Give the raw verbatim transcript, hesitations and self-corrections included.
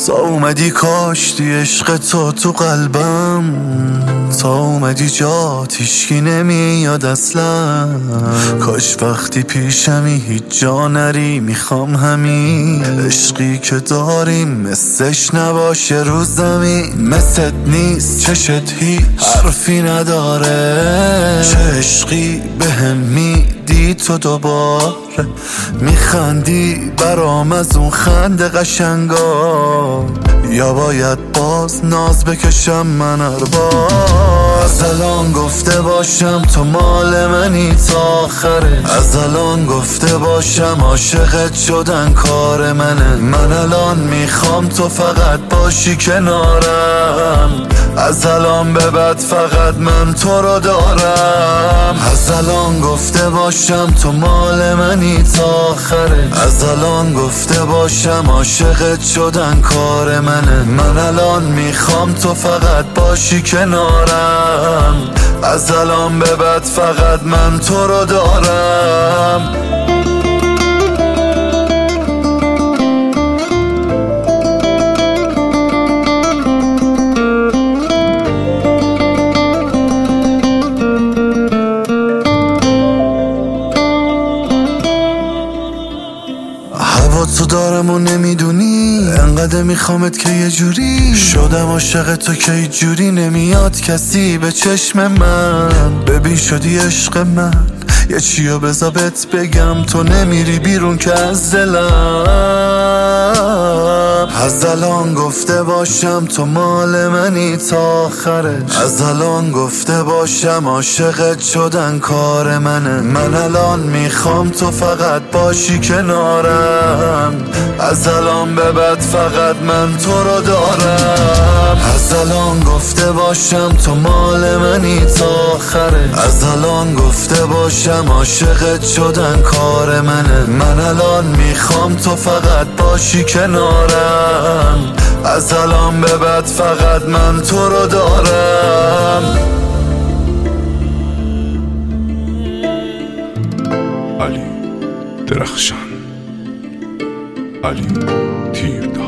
تا اومدی کاشتی عشق تو تو قلبم، تا اومدی جات هیچکی نمیاد اصلا. کاش وقتی پیشمی هیچ جا نری، میخوام همین عشقی که داریم مثلش نباشه رو زمین. مثلت نیست چشت هیچ حرفی نداره، چه عشقی بهم میدی تو دوباره. میخندی برام از اون خنده قشنگا، یا باید باز ناز بکشم من هر بار. از الان گفته باشم تو مال منی تا آخره، از الان گفته باشم عاشقت شدن کار منه. من الان میخوام تو فقط باشی کنارم، از الان به بعد فقط من تو رو دارم. از الان گفته باشم تو مال منی تا آخره، از الان گفته باشم عاشقت شدن کار منه. من الان میخوام تو فقط باشی کنارم، از الان به بعد فقط من تو رو دارم. تو دارم و نمیدونی، انقدر میخوامت که یه جوری شدم عاشق تو که یه جوری نمیاد کسی به چشم من. ببین شدی عشق من، یه چیو بذار بهت بگم، تو نمیری بیرون که از دلم. از الان گفته باشم تو مال منی تا آخره، از الان گفته باشم عاشقت شدن کار منه. من الان میخوام تو فقط باشی کنارم، از الان به بعد فقط من تو رو دارم. از الان گفته باشم تو مال منی تا آخره، از الان گفته باشم عاشقت شدن کار منه. من الان میخوام تو فقط باشی کنارم، از الان به بعد فقط من تو رو دارم. علی درخشان، علی تیر